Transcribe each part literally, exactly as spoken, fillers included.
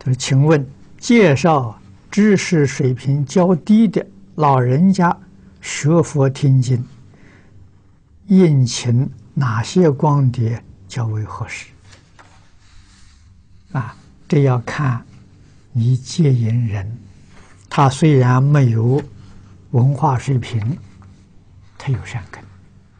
请问介绍知识水平较低的老人家学佛听经，应请哪些光碟较为合适？啊，这要看你接引人，他虽然没有文化水平，他有善根。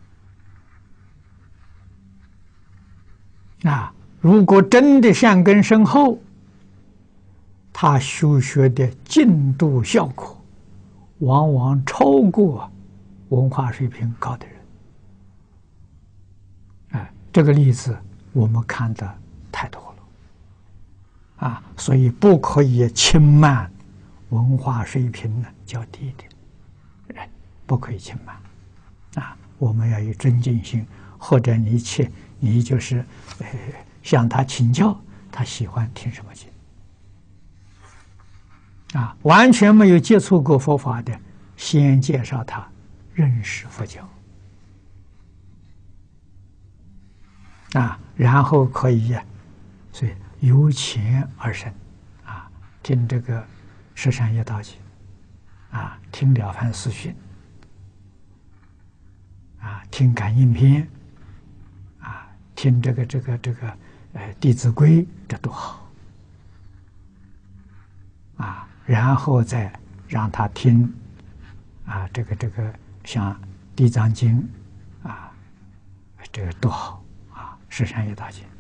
啊，如果真的善根深厚，他修学的进度效果，往往超过文化水平高的人。啊，这个例子我们看的太多了，啊，所以不可以轻慢文化水平呢较低的人，不可以轻慢，啊，我们要有尊敬心，或者你去，你就是呃向他请教，他喜欢听什么经。啊，完全没有接触过佛法的，先介绍他认识佛教，啊，然后可以呀，所以由浅而深，啊，听这个《十善业道经》，啊，听《了凡四训》，啊，听《感应篇》，啊，听这个这个这个呃《弟子规》，这多好，啊。然后再让他听，啊，这个这个像《地藏经》，啊，这个多好啊，《十善业道经》。